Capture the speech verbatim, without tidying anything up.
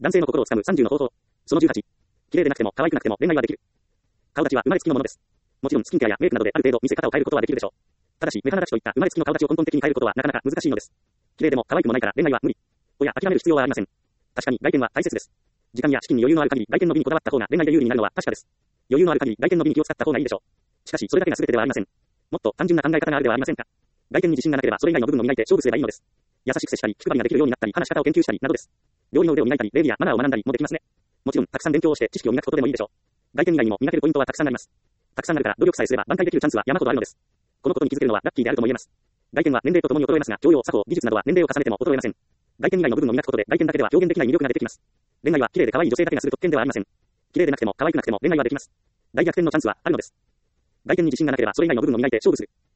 男性の心をつかむさんじゅうの方法。そのじゅうはち。綺麗でなくても、可愛くなくても恋愛はできる。顔立ちは生まれつきのものです。もちろんスキンケアやメイクなどである程度見せ方を変えることはできるでしょう。ただし、目鼻立ちといった生まれつきの顔立ちを根本的に変えることはなかなか難しいのです。綺麗でも可愛くもないから恋愛は無理。おや、諦める必要はありません。確かに外見は大切です。時間や資金に余裕のある限り外見の美にこだわった方が恋愛で有利になるのは確かです。余裕のある限り外見の美に気を使った方がいいでしょう。しかしそれだけが全てではありません。もっと単純な考え方があるではありませんか。外見に自信がなければそれ以外の部分を磨いて勝負すればいいのです。優しく接したり、気配りができるようになったり、話し方を研究したりなどです。料理の腕を磨いたり、礼儀やマナーを学んだりもできますね。もちろんたくさん勉強をして知識を磨くことでもいいでしょう。外見以外にも磨けるポイントはたくさんあります。たくさんあるから努力さえすれば挽回できるチャンスは山ほどあるのです。このことに気づけるのはラッキーであるとも言えます。外見は年齢とともに衰えますが、教養、作法、技術などは年齢を重ねても衰えません。外見以外の部分を磨くことで外見だけでは表現できない魅力が出てきます。恋愛は綺麗で可愛い女性だけがする特権ではありません。綺麗でなくても可愛くなくても恋愛はできます。大逆転のチャンスはあるのです。外見に自信がなければそれ以外の部分を磨いて勝負する。